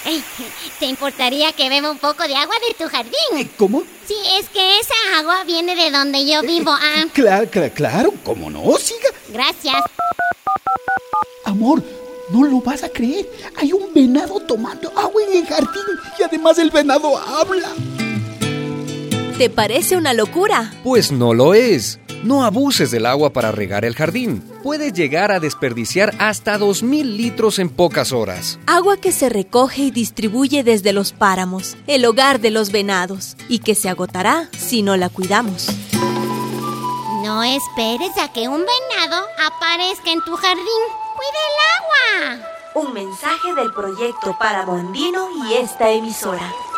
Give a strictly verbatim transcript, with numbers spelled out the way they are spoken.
Ey, ¿te importaría que beba un poco de agua de tu jardín? Eh, ¿Cómo? Sí, es que esa agua viene de donde yo vivo. Ah, Claro, claro, claro, ¿cómo no? Siga. gracias. Amor, no lo vas a creer. Hay un venado tomando agua en el jardín y además el venado habla. ¿Te parece una locura? Pues no lo es. No abuses del agua para regar el jardín. Puedes llegar a desperdiciar hasta dos mil litros en pocas horas. Agua que se recoge y distribuye desde los páramos, el hogar de los venados, y que se agotará si no la cuidamos. No esperes a que un venado aparezca en tu jardín. ¡Cuida el agua! Un mensaje del proyecto Paramondino y esta emisora.